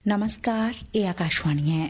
नमस्कार, ये आकाशवाणी है।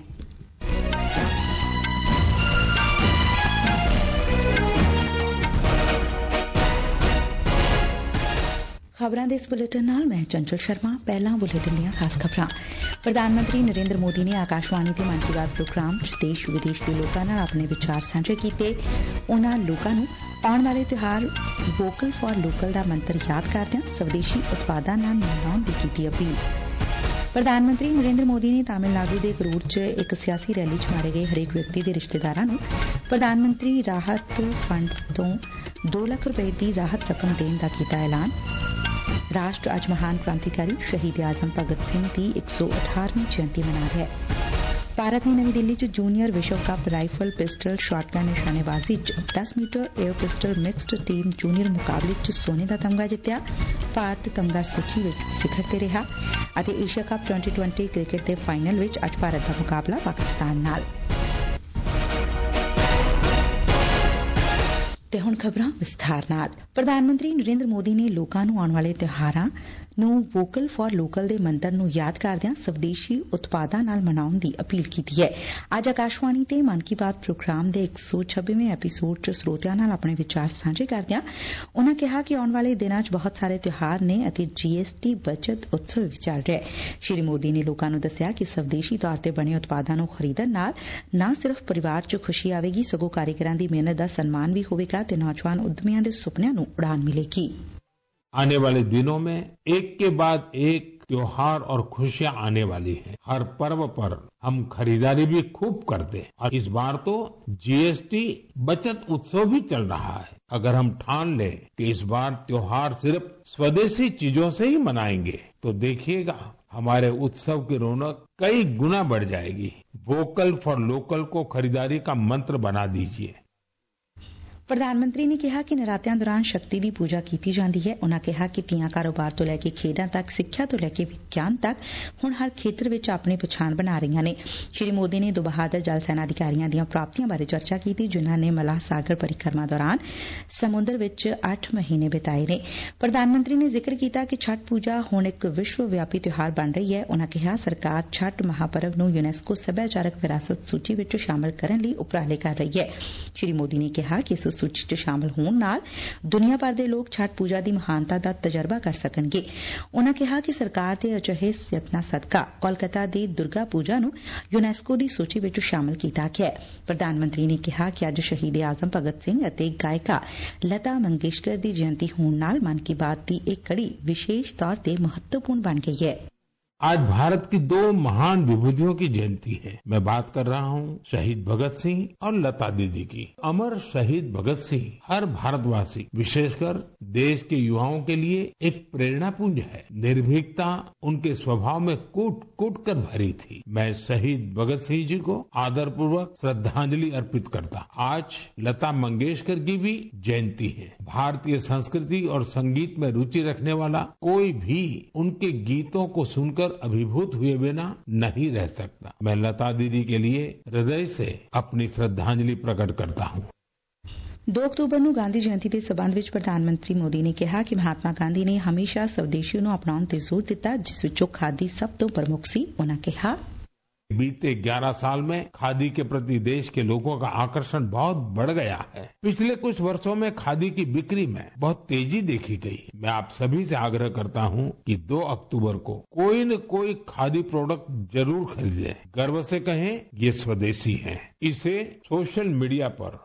खबरां दे इस बुलेटिन नाल मैं चंचल शर्मा। पहला बुलेटिन दीआं खास खबरां। प्रधानमंत्री नरेंद्र मोदी ने आकाशवाणी ते मन की बात प्रोग्राम च देश विदेश के लोकां नाल अपने विचार साझे कीते। उन्हां लोकां नूं आउण वाले त्योहार वोकल फॉर लोकल दा मंत्र याद करदिआं स्वदेशी उत्पादां नाल मनाउण दी कीती अपील। प्रधानमंत्री नरेंद्र मोदी ने तमिलनाडु के करूर च एक सियासी रैली च मारे गए हरेक व्यक्ति के रिश्तेदारां नूं प्रधानमंत्री राहत फंड तो 2 लाख रुपए की राहत रकम देण दा कीता ऐलान। राष्ट्र अज महान क्रांतिकारी शहीद आजम भगत सिंह की 118वीं जयंती मना रहा है। भारत ने नवी दिल्ली च जूनियर विश्व कप राइफल पिस्टल शॉटगन निशानेबाजी च 10 metre air pistol mixed team junior मुकाबले च सोने का तमगा जित्तिया। भारत तमगा सूची विच सिखर ते रहा ਅਤੇ ਏਸ਼ੀਆ ਕੱਪ 2020 ਕ੍ਰਿਕਟ ਦੇ ਫਾਈਨਲ ਵਿੱਚ ਅੱਜ ਭਾਰਤ ਦਾ ਮੁਕਾਬਲਾ ਪਾਕਿਸਤਾਨ ਨਾਲ। ਤੇ ਹੁਣ ਖਬਰਾਂ ਵਿਸਥਾਰ ਨਾਲ। ਪ੍ਰਧਾਨ ਮੰਤਰੀ ਨਰਿੰਦਰ ਮੋਦੀ ਨੇ ਲੋਕਾਂ ਨੂੰ ਆਉਣ ਵਾਲੇ ਤਿਉਹਾਰਾਂ ਨੂੰ ਵੋਕਲ ਫਾਰ ਲੋਕਲ ਦੇ ਮੰਤਰ ਨੂੰ ਯਾਦ ਕਰਦਿਆਂ ਸਵਦੇਸ਼ੀ ਉਤਪਾਦਾਂ ਨਾਲ ਮਨਾਉਣ ਦੀ ਅਪੀਲ ਕੀਤੀ ਹੈ। ਅੱਜ ਆਕਾਸ਼ਵਾਣੀ ਤੇ ਮਨ ਕੀ ਬਾਤ ਪ੍ਰੋਗਰਾਮ ਦੇ 126ਵੇਂ ਐਪੀਸੋਡ ਚ ਸਰੋਤਿਆਂ ਨਾਲ ਆਪਣੇ ਵਿਚਾਰ ਸਾਂਝੇ ਕਰਦਿਆਂ ਉਨ੍ਹਾਂ ਕਿਹਾ ਕਿ ਆਉਣ ਵਾਲੇ ਦਿਨਾਂ ਚ ਬਹੁਤ ਸਾਰੇ ਤਿਉਹਾਰ ਨੇ ਅਤੇ GST ਬਚਤ ਉਤਸਵ ਵੀ ਚੱਲ ਰਿਹਾ ਹੈ। ਸ਼੍ਰੀ ਮੋਦੀ ਨੇ ਲੋਕਾਂ ਨੂੰ ਦੱਸਿਆ ਕਿ ਸਵਦੇਸ਼ੀ ਤੌਰ ਤੇ ਬਣੇ ਉਤਪਾਦਾਂ ਨੂੰ ਖਰੀਦਣ ਨਾਲ ਨਾ ਸਿਰਫ ਪਰਿਵਾਰ ਚ ਖੁਸ਼ੀ ਆਵੇਗੀ ਸਗੋਂ ਕਾਰੀਗਰਾਂ ਦੀ ਮਿਹਨਤ ਦਾ ਸਨਮਾਨ ਵੀ ਹੋਵੇਗਾ ਤੇ ਨੌਜਵਾਨ ਉਦਮੀਆਂ ਦੇ ਸੁਪਨਿਆਂ ਨੂੰ ਉਡਾਨ मिलेगी। आने वाले दिनों में एक के बाद एक त्योहार और खुशियां आने वाली हैं। हर पर्व पर हम खरीदारी भी खूब करते हैं और इस बार तो GST बचत उत्सव भी चल रहा है। अगर हम ठान लें कि इस बार त्योहार सिर्फ स्वदेशी चीजों से ही मनाएंगे तो देखिएगा हमारे उत्सव की रौनक कई गुना बढ़ जाएगी। वोकल फॉर लोकल को खरीदारी का मंत्र बना दीजिए। ਪ੍ਰਧਾਨ ਮੰਤਰੀ ਨੇ ਕਿਹਾ ਕਿ ਨਰਾਤਿਆਂ ਦੌਰਾਨ ਸ਼ਕਤੀ ਦੀ ਪੂਜਾ ਕੀਤੀ ਜਾਂਦੀ ਹੈ। ਉਨ੍ਹਾਂ ਕਿਹਾ ਕਿ ਧੀਆਂ ਕਾਰੋਬਾਰ ਤੋਂ ਲੈ ਕੇ ਖੇਡਾਂ ਤੱਕ ਸਿੱਖਿਆ ਤੋਂ ਲੈ ਕੇ ਵਿਗਿਆਨ ਤੱਕ ਹੁਣ ਹਰ ਖੇਤਰ ਵਿੱਚ ਆਪਣੀ ਪਛਾਣ ਬਣਾ ਰਹੀਆਂ ਨੇ। ਸ਼੍ਰੀ ਮੋਦੀ ਨੇ 2 ਬਹਾਦਰ ਜਲ ਸੈਨਾ ਅਧਿਕਾਰੀਆਂ ਦੀਆਂ ਪ੍ਰਾਪਤੀਆਂ ਬਾਰੇ ਚਰਚਾ ਕੀਤੀ ਜਿਨ੍ਹਾਂ ਨੇ ਮਲਾਹ ਸਾਗਰ ਪਰਿਕਰਮਾ ਦੌਰਾਨ ਸਮੁੰਦਰ ਵਿੱਚ 8 ਮਹੀਨੇ ਬਿਤਾਏ ਨੇ। ਪ੍ਰਧਾਨ ਮੰਤਰੀ ਨੇ ਜ਼ਿਕਰ ਕੀਤਾ ਕਿ ਛਠ ਪੂਜਾ ਹੁਣ ਇੱਕ ਵਿਸ਼ਵ ਵਿਆਪੀ ਤਿਉਹਾਰ ਬਣ ਰਹੀ ਹੈ। ਉਨ੍ਹਾਂ ਕਿਹਾ ਸਰਕਾਰ ਛਠ ਮਹਾਪਰਵ ਨੂੰ ਯੂਨੈਸਕੋ ਸੱਭਿਆਚਾਰਕ ਵਿਰਾਸਤ ਸੂਚੀ ਵਿੱਚ ਸ਼ਾਮਲ ਕਰਨ ਲਈ ਉਪਰਾਲੇ ਕਰ ਰਹੀ ਹੈ। ਸ਼੍ਰੀ ਮੋਦੀ ਨੇ ਕਿਹਾ ਕਿ ਇਸ ਸੂਚੀ ਚ ਸ਼ਾਮਲ ਹੋਣ ਨਾਲ ਦੁਨੀਆ ਭਰ ਦੇ ਲੋਕ ਛਠ ਪੂਜਾ ਦੀ ਮਹਾਨਤਾ ਦਾ ਤਜਰਬਾ ਕਰ ਸਕਣਗੇ। ਉਨ੍ਹਾਂ ਕਿਹਾ ਕਿ ਸਰਕਾਰ ਦੇ ਅਜਿਹੇ ਯਤਨਾਂ ਸਦਕਾ ਕੋਲਕਾਤਾ ਦੀ ਦੁਰਗਾ ਪੂਜਾ ਨੂੰ ਯੂਨੈਸਕੋ ਦੀ ਸੂਚੀ ਵਿੱਚ ਸ਼ਾਮਲ ਕੀਤਾ ਗਿਆ ਹੈ। ਪ੍ਰਧਾਨ ਮੰਤਰੀ ਨੇ ਕਿਹਾ ਕਿ ਅੱਜ ਸ਼ਹੀਦ ਆਜ਼ਮ ਭਗਤ ਸਿੰਘ ਅਤੇ ਗਾਇਕਾ ਲਤਾ ਮੰਗੇਸ਼ਕਰ ਦੀ ਜਯੰਤੀ ਹੋਣ ਨਾਲ ਮਨ ਕੀ ਬਾਤ ਦੀ ਇਹ ਕੜੀ ਵਿਸ਼ੇਸ਼ ਤੌਰ ਤੇ ਮਹੱਤਵਪੂर्ण ਬਣ ਗਈ ਹੈ। आज भारत की 2 महान विभूतियों की जयंती है। मैं बात कर रहा हूँ शहीद भगत सिंह और लता दीदी की। अमर शहीद भगत सिंह हर भारतवासी विशेषकर देश के युवाओं के लिए एक प्रेरणा पुंज है। निर्भीकता उनके स्वभाव में कूट कूट कर भरी थी। मैं शहीद भगत सिंह जी को आदरपूर्वक श्रद्धांजलि अर्पित करता। आज लता मंगेशकर की भी जयंती है। भारतीय संस्कृति और संगीत में रुचि रखने वाला कोई भी उनके गीतों को सुनकर अभिभूत हुए बिना नहीं रह सकता। मैं लता दीदी के लिए हृदय से अपनी श्रद्धांजलि प्रकट करता हूँ। 2 ਅਕਤੂਬਰ ਨੂੰ ਗਾਂਧੀ ਜਯੰਤੀ ਦੇ ਸਬੰਧ ਵਿੱਚ ਪ੍ਰਧਾਨ ਮੰਤਰੀ ਮੋਦੀ ਨੇ ਕਿਹਾ ਕਿ ਮਹਾਤਮਾ ਗਾਂਧੀ ਨੇ ਹਮੇਸ਼ਾ ਸਵਦੇਸ਼ੀ ਨੂੰ ਅਪਣਾਉਣ ਤੇ ਜ਼ੋਰ ਦਿੱਤਾ ਜਿਸ ਵਿੱਚੋਂ ਖਾਦੀ ਸਭ ਤੋਂ ਪ੍ਰਮੁੱਖ ਸੀ। ਉਨ੍ਹਾਂ ਕਿਹਾ बीते 11 साल में खादी के प्रति देश के लोगों का आकर्षण बहुत बढ़ गया है। पिछले कुछ वर्षों में खादी की बिक्री में बहुत तेजी देखी गई। मैं आप सभी से आग्रह करता हूं कि 2 अक्टूबर को कोई न कोई खादी प्रोडक्ट जरूर खरीदें। गर्व से कहें ये स्वदेशी है। इसे सोशल मीडिया पर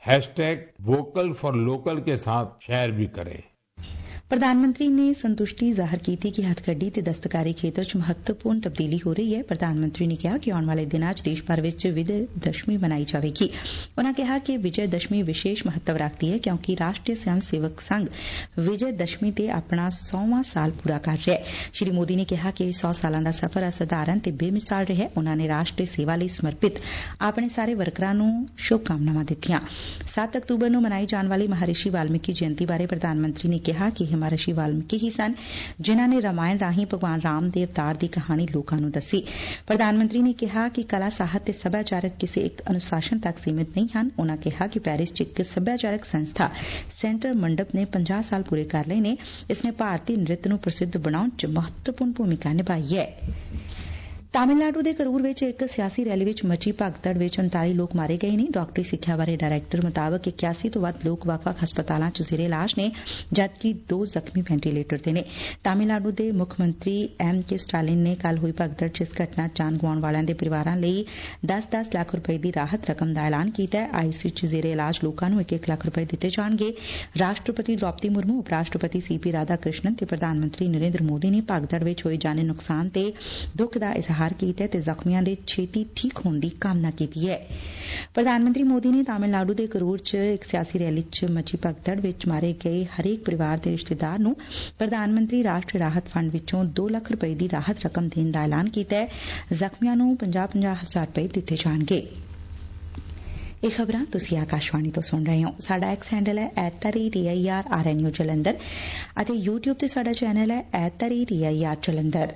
#वोकल फॉर लोकल के साथ शेयर भी करें। ਪ੍ਰਧਾਨ ਮੰਤਰੀ ਨੇ ਸੰਤੁਸ਼ਟੀ ਜ਼ਾਹਰ ਕੀਤੀ ਕਿ ਹੱਥਕੱਢੀ ਤੇ ਦਸਤਕਾਰੀ ਖੇਤਰ 'ਚ ਮਹੱਤਵਪੂਰਨ ਤਬਦੀਲੀ ਹੋ ਰਹੀ ਹੈ। ਪ੍ਰਧਾਨ ਮੰਤਰੀ ਨੇ ਕਿਹਾ ਕਿ ਆਉਣ ਵਾਲੇ ਦਿਨਾਂ 'ਚ ਦੇਸ਼ ਭਰ ਵਿੱਚ ਵਿਜੈ ਦਸ਼ਮੀ ਮਨਾਈ ਜਾਵੇਗੀ। ਉਨ੍ਹਾਂ ਕਿਹਾ ਕਿ ਵਿਜੈ ਦਸ਼ਮੀ ਵਿਸ਼ੇਸ਼ ਮਹੱਤਵ ਰੱਖਦੀ ਹੈ ਕਿਉਂਕਿ ਰਾਸ਼ਟਰੀ ਸਵੈਮ ਸੇਵਕ ਸੰਘ ਵਿਜੈ ਦਸ਼ਮੀ ਤੇ ਆਪਣਾ 100ਵਾਂ ਸਾਲ ਪੂਰਾ ਕਰ ਰਿਹਾ ਹੈ। ਸ਼੍ਰੀ ਮੋਦੀ ਨੇ ਕਿਹਾ ਕਿ 100 ਸਾਲਾਂ ਦਾ ਸਫ਼ਰ ਅਸਾਧਾਰਨ ਤੇ ਬੇਮਿਸਾਲ ਰਿਹਾ। ਉਨ੍ਹਾਂ ਨੇ ਰਾਸ਼ਟਰੀ ਸੇਵਾ ਲਈ ਸਮਰਪਿਤ ਆਪਣੇ ਸਾਰੇ ਵਰਕਰਾਂ ਨੂੰ ਸ਼ੁਭਕਾਮਨਾਵਾਂ ਦਿੱਤੀਆਂ। 7 ਅਕਤੂਬਰ ਨੂੰ ਮਨਾਈ ਜਾਣ ਵਾਲੀ ਮਹਾਰਿਸ਼ੀ ਵਾਲਮੀਕੀ ਜਯੰਤੀ ਬਾਰੇ ਪ੍ਰਧਾਨ ਮੰਤਰੀ ਨੇ ਕਿਹਾ ਕਿ ਮਹਾਰਿਸ਼ੀ ਵਾਲਮੀਕੀ ਹੀ ਸਨ ਜਿਨ੍ਹਾਂ ਨੇ ਰਾਮਾਇਣ ਰਾਹੀਂ ਭਗਵਾਨ ਰਾਮ ਦੇ ਅਵਤਾਰ ਦੀ ਕਹਾਣੀ ਲੋਕਾਂ ਨੂੰ ਦੱਸੀ। ਪ੍ਰਧਾਨ ਮੰਤਰੀ ਨੇ ਕਿਹਾ ਕਿ ਕਲਾ ਸਾਹਿਤ ਤੇ ਸੱਭਿਆਚਾਰਕ ਕਿਸੇ ਇੱਕ ਅਨੁਸ਼ਾਸਨ ਤੱਕ ਸੀਮਿਤ ਨਹੀਂ ਹਨ। ਉਨ੍ਹਾਂ ਕਿਹਾ ਕਿ ਪੈਰਿਸ 'ਚ ਇੱਕ ਸੱਭਿਆਚਾਰਕ ਸੰਸਥਾ ਸੈਂਟਰ ਮੰਡਪ ਨੇ 50 ਸਾਲ ਪੂਰੇ ਕਰ ਲਏ ਨੇ। ਇਸ ਨੇ ਭਾਰਤੀ ਨ੍ਰਿਤ ਨੂੰ ਪ੍ਰਸਿੱਧ ਬਣਾਉਣ 'ਚ ਮਹੱਤਵਪੂਰਨ ਭੂਮਿਕਾ ਨਿਭਾਈ ਹੈ। ਤਾਮਿਲਨਾਡੂ ਦੇ ਕਰੂਰ ਵਿੱਚ ਇੱਕ ਸਿਆਸੀ ਰੈਲੀ ਵਿੱਚ ਮਚੀ ਭਗਦੜ ਵਿੱਚ 39 ਲੋਕ ਮਾਰੇ ਗਏ ਨੇ। ਡਾਕਟਰੀ ਸਿੱਖਿਆ ਬਾਰੇ ਡਾਇਰੈਕਟਰ ਮੁਤਾਬਕ 81 ਤੋਂ ਵੱਧ ਲੋਕ ਵੱਖ-ਵੱਖ ਹਸਪਤਾਲਾਂ 'ਚ ਜ਼ੇਰੇ ਇਲਾਜ ਨੇ, ਜਦਕਿ 2 ਜ਼ਖਮੀ ਵੈਂਟੀਲੇਟਰ ਤੇ ਨੇ। ਤਾਮਿਲਨਾਡੂ ਦੇ ਮੁੱਖ ਮੰਤਰੀ M.K. ਸਟਾਲਿਨ ਨੇ ਕੱਲ ਹੋਈ ਭਗਦੜ 'ਚ ਇਸ ਘਟਨਾ 'ਚ ਜਾਨ ਗਵਾਉਣ ਵਾਲਿਆਂ ਦੇ ਪਰਿਵਾਰਾਂ ਲਈ 10-10 ਲੱਖ ਰੁਪਏ ਦੀ ਰਾਹਤ ਰਕਮ ਦਾ ਐਲਾਨ ਕੀਤਾ। ਆਈਸੀਯੂ 'ਚ ਜ਼ੇਰੇ ਇਲਾਜ ਲੋਕਾਂ ਨੂੰ 1-1 ਲੱਖ ਰੁਪਏ ਦਿੱਤੇ ਜਾਣਗੇ। ਰਾਸ਼ਟਰਪਤੀ ਦ੍ਰੌਪਦੀ ਮੁਰਮੂ, ਉਪ ਰਾਸ਼ਟਰਪਤੀ C.P. ਰਾਧਾ ਕ੍ਰਿਸ਼ਨਨ ਤੇ ਪ੍ਰਧਾਨ ਮੰਤਰੀ ਨਰਿੰਦਰ ਮੋਦੀ ਨੇ ਭਗਦੜ ਵਿੱਚ ਹੋਏ ਜਾਨੀ ਨੁਕਸਾਨ ਤੇ ਦੁੱਖ ਦਾ ਇਜ਼ਹਾਰ ਕੀਤਾ ਤੇ ਜ਼ਖਮੀਆਂ ਦੇ ਛੇਤੀ ਠੀਕ ਹੋਣ ਦੀ ਕਾਮਨਾ ਕੀਤੀ ਹੈ। ਪ੍ਰਧਾਨ ਮੰਤਰੀ ਮੋਦੀ ਨੇ ਤਾਮਿਲਨਾਡੂ ਦੇ ਕਰੂਰ 'ਚ ਇੱਕ ਸਿਆਸੀ ਰੈਲੀ 'ਚ ਮਚੀ ਭਗਦੜ ਵਿੱਚ ਮਾਰੇ ਗਏ ਹਰੇਕ ਪਰਿਵਾਰ ਦੇ ਰਿਸ਼ਤੇਦਾਰ ਨੂੰ ਪ੍ਰਧਾਨ ਮੰਤਰੀ ਰਾਸ਼ਟਰੀ ਰਾਹਤ ਫੰਡ ਵਿੱਚੋਂ 2 ਲੱਖ ਰੁਪਏ ਦੀ ਰਾਹਤ ਰਕਮ ਦੇਣ ਦਾ ਐਲਾਨ ਕੀਤਾ। ਜ਼ਖਮੀਆਂ ਨੂੰ 50-50 ਹਜ਼ਾਰ ਰੁਪਏ ਦਿੱਤੇ ਜਾਣਗੇ। ਇਹ ਖਬਰਾਂ ਤੁਸੀਂ ਆਕਾਸ਼ਵਾਣੀ ਤੋਂ ਸੁਣ ਰਹੇ ਹੋ। ਸਾਡਾ ਐਕਸ ਹੈਂਡਲ ਹੈ @AIRRNU ਜਲੰਧਰ ਅਤੇ YouTube ਤੇ ਸਾਡਾ ਚੈਨਲ ਹੈ @AIR ਜਲੰਧਰ।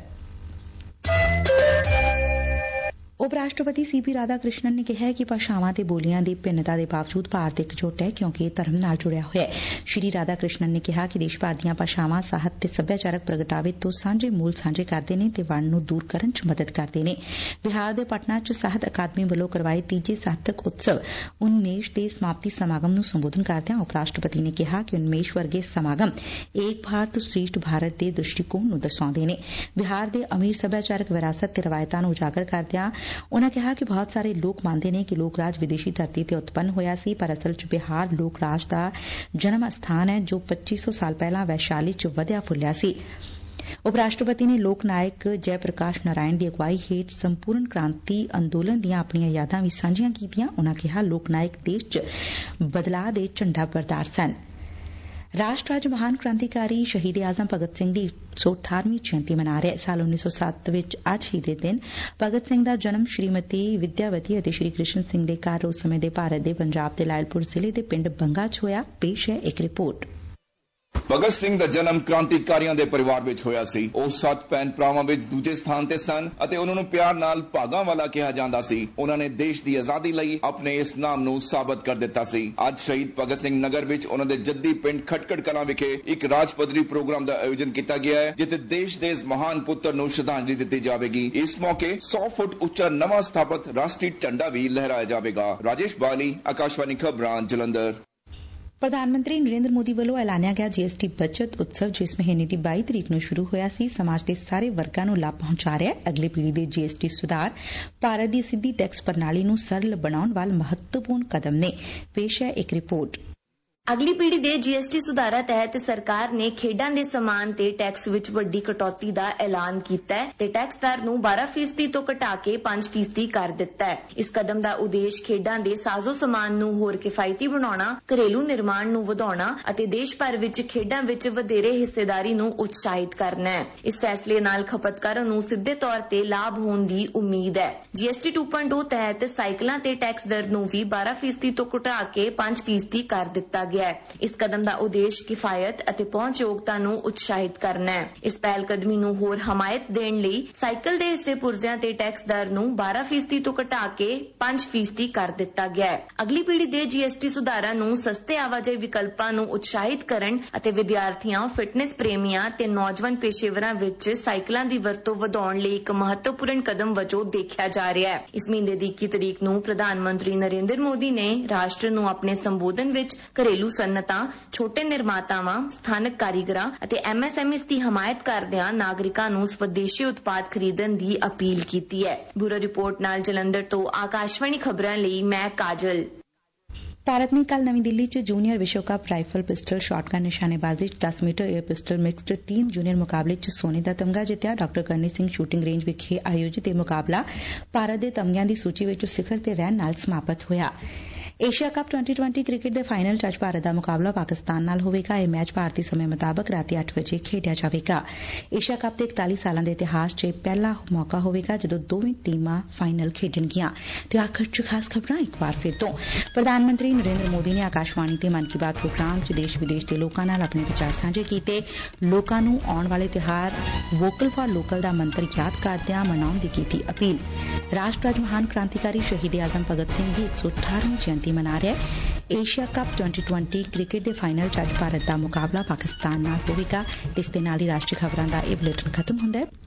ਉਪ ਰਾਸ਼ਟਰਪਤੀ C.P. ਰਾਧਾ ਕ੍ਰਿਸ਼ਨਨ ਨੇ ਕਿਹਾ ਕਿ ਭਾਸ਼ਾਵਾਂ ਤੇ ਬੋਲੀਆਂ ਦੀ ਭਿੰਨਤਾ ਦੇ ਬਾਵਜੂਦ ਭਾਰਤ ਇਕਜੁੱਟ ਹੈ, ਕਿਉਂਕਿ ਇਹ ਧਰਮ ਨਾਲ ਜੁੜਿਆ ਹੋਇਆ ਹੈ। ਸ਼੍ਰੀ ਰਾਧਾ ਕ੍ਰਿਸ਼ਨਨ ਨੇ ਕਿਹਾ ਕਿ ਦੇਸ਼ ਭਰ ਦੀਆਂ ਭਾਸ਼ਾਵਾਂ ਸਾਹਿਤ ਤੇ ਸੱਭਿਆਚਾਰਕ ਪ੍ਰਗਟਾਵੇ ਤੋਂ ਸਾਂਝੇ ਮੂਲ ਸਾਂਝੇ ਕਰਦੇ ਨੇ ਤੇ ਵੰਡ ਨੂੰ ਦੂਰ ਕਰਨ 'ਚ ਮਦਦ ਕਰਦੇ ਨੇ। ਬਿਹਾਰ ਦੇ ਪਟਨਾ 'ਚ ਸਾਹਿਤ ਅਕਾਦਮੀ ਵੱਲੋਂ ਕਰਵਾਏ ਤੀਜੇ ਸਾਹਿਤਕ ਉਤਸਵ ਉਨਮੇਸ਼ ਦੇ ਸਮਾਪਤੀ ਸਮਾਗਮ ਨੂੰ ਸੰਬੋਧਨ ਕਰਦਿਆਂ ਉਪ ਰਾਸ਼ਟਰਪਤੀ ਨੇ ਕਿਹਾ ਕਿ ਉਨਮੇਸ਼ ਵਰਗੇ ਸਮਾਗਮ ਏਕ ਭਾਰਤ ਸ਼੍ਰੇਸ਼ਠ ਭਾਰਤ ਦੇ ਦ੍ਰਿਸ਼ਟੀਕੋਣ ਨੂੰ ਦਰਸਾਉਂਦੇ ਨੇ। ਬਿਹਾਰ ਦੇ ਅਮੀਰ ਸੱਭਿਆਚਾਰਕ ਵਿਰਾਸਤ ਤੇ ਰਵਾਇਤਾਂ ਨੂੰ ਉਜਾਗਰ ਕਰਦਿਆਂ ਉਨਾਂ ਕਿਹਾ ਕਿ ਬਹੁਤ ਸਾਰੇ ਲੋਕ ਮੰਨਦੇ ਨੇ ਕਿ ਲੋਕ ਰਾਜ ਵਿਦੇਸ਼ੀ ਧਰਤੀ ਤੇ ਉਤਪੰਨ ਹੋਇਆ ਸੀ, ਪਰ ਅਸਲ 'ਚ ਬਿਹਾਰ ਲੋਕ ਰਾਜ ਦਾ ਜਨਮ ਅਸਥਾਨ ਹੈ ਜੋ 2500 ਸਾਲ ਪਹਿਲਾਂ ਵੈਸ਼ਾਲੀ 'ਚ ਵਧਿਆ ਫੁੱਲਿਆ ਸੀ। ਉਪ ਰਾਸ਼ਟਰਪਤੀ ਨੇ ਲੋਕ ਨਾਇਕ ਜੈ ਪ੍ਰਕਾਸ਼ ਨਾਰਾਇਣ ਦੀ ਅਗਵਾਈ ਹੇਠ ਸੰਪੂਰਨ ਕ੍ਰਾਂਤੀ ਅੰਦੋਲਨ ਦੀਆਂ ਆਪਣੀਆਂ ਯਾਦਾਂ ਵੀ ਸਾਂਝੀਆਂ ਕੀਤੀਆਂ। ਉਨਾਂ ਕਿਹਾ ਲੋਕ ਨਾਇਕ ਦੇਸ਼ 'ਚ ਬਦਲਾਅ ਦੇ ਝੰਡਾ ਬਰਦਾਰ ਸਨ। ਰਾਸ਼ਟਰ ਅੱਜ ਮਹਾਨ ਕ੍ਰਾਂਤੀਕਾਰੀ ਸ਼ਹੀਦ ਆਜ਼ਮ ਭਗਤ ਸਿੰਘ ਦੀ 118ਵੀਂ ਜਯੰਤੀ ਮਨਾ ਰਿਹਾ ਹੈ। ਸਾਲ 1907 ਵਿੱਚ ਅੱਜ ਹੀ ਦੇ ਦਿਨ ਭਗਤ ਸਿੰਘ ਦਾ ਜਨਮ ਸ਼੍ਰੀਮਤੀ ਵਿਦਿਆਵਤੀ ਅਤੇ ਸ਼੍ਰੀ ਕ੍ਰਿਸ਼ਨ ਸਿੰਘ ਦੇ ਘਰ ਉਸ ਸਮੇਂ ਦੇ ਭਾਰਤ ਦੇ ਪੰਜਾਬ ਦੇ ਲਾਇਲਪੁਰ ਜ਼ਿਲ੍ਹੇ ਦੇ ਪਿੰਡ ਬੰਗਾ 'ਚ ਹੋਇਆ। ਪੇਸ਼ ਹੈ ਇੱਕ ਰਿਪੋਰਟ। ਭਗਤ ਸਿੰਘ ਦਾ ਜਨਮ ਕ੍ਰਾਂਤੀਕਾਰੀਆਂ ਦੇ ਪਰਿਵਾਰ ਵਿੱਚ ਹੋਇਆ ਸੀ। ਉਹ 7 ਭੈਣ ਭਰਾਵਾਂ ਵਿੱਚ ਦੂਜੇ ਸਥਾਨ ਤੇ ਸਨ ਅਤੇ ਉਹਨਾਂ ਨੂੰ ਪਿਆਰ ਨਾਲ ਭਾਗਾਂ ਵਾਲਾ ਕਿਹਾ ਜਾਂਦਾ ਸੀ। ਉਹਨਾਂ ਨੇ ਦੇਸ਼ ਦੀ ਆਜ਼ਾਦੀ ਲਈ ਆਪਣੇ ਇਸ ਨਾਮ ਨੂੰ ਸਾਬਤ ਕਰ ਦਿੱਤਾ ਸੀ। ਅੱਜ ਸ਼ਹੀਦ ਭਗਤ ਸਿੰਘ ਨਗਰ ਵਿੱਚ ਉਹਨਾਂ ਦੇ ਜੱਦੀ ਪਿੰਡ ਖਟਕੜ ਕਲਾਂ ਵਿਖੇ ਇੱਕ ਰਾਜ ਪੱਧਰੀ ਪ੍ਰੋਗਰਾਮ ਦਾ ਆਯੋਜਨ ਕੀਤਾ ਗਿਆ ਹੈ, ਜਿੱਥੇ ਦੇਸ਼ ਦੇ ਇਸ ਮਹਾਨ ਪੁੱਤਰ ਨੂੰ ਸ਼ਰਧਾਂਜਲੀ ਦਿੱਤੀ ਜਾਵੇਗੀ। ਇਸ ਮੌਕੇ 100 ਫੁੱਟ ਉੱਚਾ ਨਵਾਂ ਸਥਾਪਿਤ ਰਾਸ਼ਟਰੀ ਝੰਡਾ ਵੀ ਲਹਿਰਾਇਆ ਜਾਵੇਗਾ। ਰਾਜੇਸ਼ ਬਾਲੀ, ਆਕਾਸ਼ਵਾਣੀ ਖਬਰਾਂ, ਜਲੰਧਰ। ਪ੍ਰਧਾਨ ਮੰਤਰੀ ਨਰਿੰਦਰ ਮੋਦੀ ਵੱਲੋਂ ਐਲਾਨਿਆ ਗਿਆ GST ਬਚਤ ਉਤਸਵ ਜਿਸ ਮਹੀਨੇ ਦੀ 22 ਤਰੀਕ ਨੂੰ ਸ਼ੁਰੂ ਹੋਇਆ ਸੀ, ਸਮਾਜ ਦੇ ਸਾਰੇ ਵਰਗਾਂ ਨੂੰ ਲਾਭ ਪਹੁੰਚਾ ਰਿਹਾ ਹੈ। ਅਗਲੀ ਪੀੜ੍ਹੀ ਦੇ GST ਸੁਧਾਰ ਭਾਰਤ ਦੀ ਸਿੱਧੀ ਟੈਕਸ ਪ੍ਰਣਾਲੀ ਨੂੰ ਸਰਲ ਬਣਾਉਣ ਵੱਲ ਮਹੱਤਵਪੂਰਨ ਕਦਮ ਨੇ। ਪੇਸ਼ ਹੈ ਇੱਕ ਰਿਪੋਰਟ। ਅਗਲੀ ਪੀੜ੍ਹੀ ਦੇ GST ਸੁਧਾਰਾਂ ਤਹਿਤ ਸਰਕਾਰ ਨੇ ਖੇਡਾਂ ਦੇ ਸਮਾਨ ਤੇ ਟੈਕਸ ਵਿੱਚ ਵੱਡੀ ਕਟੌਤੀ ਦਾ ਐਲਾਨ ਕੀਤਾ ਹੈ ਤੇ ਟੈਕਸ ਦਰ ਨੂੰ 12% ਤੋਂ ਘਟਾ ਕੇ 5% ਕਰ ਦਿੱਤਾ ਹੈ। ਇਸ ਕਦਮ ਦਾ ਉਦੇਸ਼ ਖੇਡਾਂ ਦੇ ਸਾਜ਼ੋ ਸਮਾਨ ਨੂੰ ਹੋਰ ਕਿਫਾਇਤੀ ਬਣਾਉਣਾ, ਘਰੇਲੂ ਨਿਰਮਾਣ ਨੂੰ ਵਧਾਉਣਾ ਅਤੇ ਦੇਸ਼ ਭਰ ਵਿੱਚ ਖੇਡਾਂ ਵਿੱਚ ਵਧੇਰੇ ਹਿੱਸੇਦਾਰੀ ਨੂੰ ਉਤਸ਼ਾਹਿਤ ਕਰਨਾ ਹੈ। ਇਸ ਫੈਸਲੇ ਨਾਲ ਖਪਤਕਾਰਾਂ ਨੂੰ ਸਿੱਧੇ ਤੌਰ ਤੇ ਲਾਭ ਹੋਣ ਦੀ ਉਮੀਦ ਹੈ। GST 2.0 ਤਹਿਤ ਸਾਈਕਲਾਂ ਤੇ ਟੈਕਸ ਦਰ ਨੂੰ ਵੀ 12% ਤੋਂ ਘਟਾ ਕੇ 5% ਕਰ ਦਿੱਤਾ ਗਿਆ। ਇਸ ਕਦਮ ਦਾ ਉਦੇਸ਼ ਕਿਫਾਇਤ ਅਤੇ ਪਹੁੰਚਯੋਗਤਾ ਨੂੰ ਉਤਸ਼ਾਹਿਤ ਕਰਨਾ ਹੈ। ਇਸ ਪਹਿਲ ਕਦਮੀ ਨੂੰ ਹੋਰ ਹਮਾਇਤ ਦੇਣ ਲਈ ਸਾਈਕਲ ਦੇ ਹਿੱਸੇ ਪੁਰਜ਼ਿਆਂ ਤੇ ਟੈਕਸ ਦਰ ਨੂੰ 12% ਤੋਂ ਘਟਾ ਕੇ 5% ਕਰ ਦਿੱਤਾ ਗਿਆ ਹੈ। ਅਗਲੀ ਪੀੜ੍ਹੀ ਦੇ GST ਸੁਧਾਰਾਂ ਨੂੰ ਸਸਤੇ ਆਵਾਜਾਈ ਵਿਕਲਪਾਂ ਨੂੰ ਉਤਸ਼ਾਹਿਤ ਕਰਨ ਅਤੇ ਵਿਦਿਆਰਥੀਆਂ, ਫਿਟਨੈਸ ਪ੍ਰੇਮੀਆਂ ਤੇ ਨੌਜਵਾਨ ਪੇਸ਼ੇਵਰਾਂ ਵਿੱਚ ਸਾਈਕਲਾਂ ਦੀ ਵਰਤੋਂ ਵਧਾਉਣ ਲਈ ਇੱਕ ਮਹੱਤਵਪੂਰਨ ਕਦਮ ਵਜੋਂ ਦੇਖਿਆ ਜਾ ਰਿਹਾ ਹੈ। ਇਸ ਮਹੀਨੇ ਦੀ 21 ਤਰੀਕ ਨੂੰ ਪ੍ਰਧਾਨ ਮੰਤਰੀ ਨਰਿੰਦਰ ਮੋਦੀ ਨੇ ਰਾਸ਼ਟਰ ਨੂੰ ਆਪਣੇ ਸੰਬੋਧਨ ਵਿੱਚ ਘਰੇਲੂ ਸਨਅਤਾਂ, ਛੋਟੇ ਨਿਰਮਾਤਾਵਾਂ, ਸਥਾਨਕ ਕਾਰੀਗਰਾਂ ਅਤੇ MSMEs ਦੀ ਹਮਾਇਤ ਕਰਦਿਆਂ ਨਾਗਰਿਕਾਂ ਨੂੰ ਸਵਦੇਸ਼ੀ ਉਤਪਾਦ ਖਰੀਦਣ ਦੀ ਅਪੀਲ ਕੀਤੀ ਹੈ। ਬਿਊਰੋ ਰਿਪੋਰਟ ਨਾਲ ਜਲੰਧਰ ਤੋਂ ਆਕਾਸ਼ਵਾਣੀ ਖਬਰਾਂ ਲਈ ਮੈਂ ਕਾਜਲ। ਭਾਰਤ ਨੇ ਕੱਲ ਨਵੀਂ ਦਿੱਲੀ 'ਚ ਜੂਨੀਅਰ ਵਿਸ਼ਵ ਕੱਪ ਰਾਈਫਲ, ਪਿਸਟਲ, ਸ਼ਾਟਗਨ ਨਿਸ਼ਾਨੇਬਾਜ਼ੀ 'ਚ 10 metre air pistol mixed team junior ਮੁਕਾਬਲੇ 'ਚ ਸੋਨੇ ਦਾ ਤਮਗਾ ਜਿੱਤਿਆ। ਡਾ. ਕਰਨੀ ਸਿੰਘ ਸ਼ੂਟਿੰਗ ਰੇਂਜ ਵਿਖੇ ਆਯੋਜਿਤ ਇਹ ਮੁਕਾਬਲਾ ਭਾਰਤ ਦੇ ਤਮਗਿਆਂ ਦੀ ਸੂਚੀ ਵਿੱਚ ਸਿਖਰ ਤੇ ਰਹਿਣ ਨਾਲ ਸਮਾਪਤ ਹੋਇਆ। ਏਸ਼ੀਆ ਕੱਪ 2020 ਕ੍ਰਿਕਟ ਦੇ ਫਾਈਨਲ 'ਚ ਅੱਜ ਭਾਰਤ ਦਾ ਮੁਕਾਬਲਾ ਪਾਕਿਸਤਾਨ ਨਾਲ ਹੋਵੇਗਾ। ਇਹ ਮੈਚ ਭਾਰਤੀ ਸਮੇਂ ਮੁਤਾਬਕ ਰਾਤੀ 8 ਵਜੇ ਖੇਡਿਆ ਜਾਵੇਗਾ। ਏਸ਼ੀਆ ਕੱਪ ਦੇ 41 ਸਾਲਾਂ ਦੇ ਇਤਿਹਾਸ 'ਚ ਇਹ ਪਹਿਲਾ ਮੌਕਾ ਹੋਵੇਗਾ ਜਦੋਂ ਦੋਵੇਂ ਟੀਮਾਂ ਫਾਈਨਲ ਖੇਡਣਗੀਆਂ। ਤੇ ਆਖਰ 'ਚ ਖਾਸ ਖਬਰਾਂ ਇੱਕ ਵਾਰ ਫਿਰ ਤੋਂ। ਪ੍ਰਧਾਨ ਮੰਤਰੀ ਨਰਿੰਦਰ ਮੋਦੀ ਨੇ ਆਕਾਸ਼ਵਾਣੀ ਤੇ ਮਨ ਕੀ ਬਾਤ ਪ੍ਰੋਗਰਾਮ 'ਚ ਦੇਸ਼ ਵਿਦੇਸ਼ ਦੇ ਲੋਕਾਂ ਨਾਲ ਆਪਣੇ ਵਿਚਾਰ ਸਾਂਝੇ ਕੀਤੇ। ਲੋਕਾਂ ਨੂੰ ਆਉਣ ਵਾਲੇ ਤਿਉਹਾਰ ਵੋਕਲ ਫਾਰ ਲੋਕਲ ਦਾ ਮੰਤਰ ਯਾਦ ਕਰਦਿਆਂ ਮਨਾਉਣ ਦੀ ਕੀਤੀ ਅਪੀਲ। ਰਾਸ਼ਟਰ ਅੱਜ ਮਹਾਨ ਕ੍ਰਾਂਤੀਕਾਰੀ ਸ਼ਹੀਦ ਆਜ਼ਮ ਭਗਤ ਸਿੰਘ ਦੀ 118ਵੀਂ ਜਯੰਤੀ ਮਨਾ ਰਿਹਾ ਹੈ। ਏਸ਼ੀਆ ਕੱਪ 2020 ਕ੍ਰਿਕਟ ਦੇ ਫਾਈਨਲ 'ਚ ਅੱਜ ਭਾਰਤ ਦਾ ਮੁਕਾਬਲਾ ਪਾਕਿਸਤਾਨ ਨਾਲ ਹੋਵੇਗਾ। ਇਸ ਦੇ ਨਾਲ ਹੀ ਰਾਸ਼ਟਰੀ ਖਬਰਾਂ ਦਾ ਇਹ ਬੁਲੇਟਿਨ ਖਤਮ ਹੁੰਦਾ ਹੈ।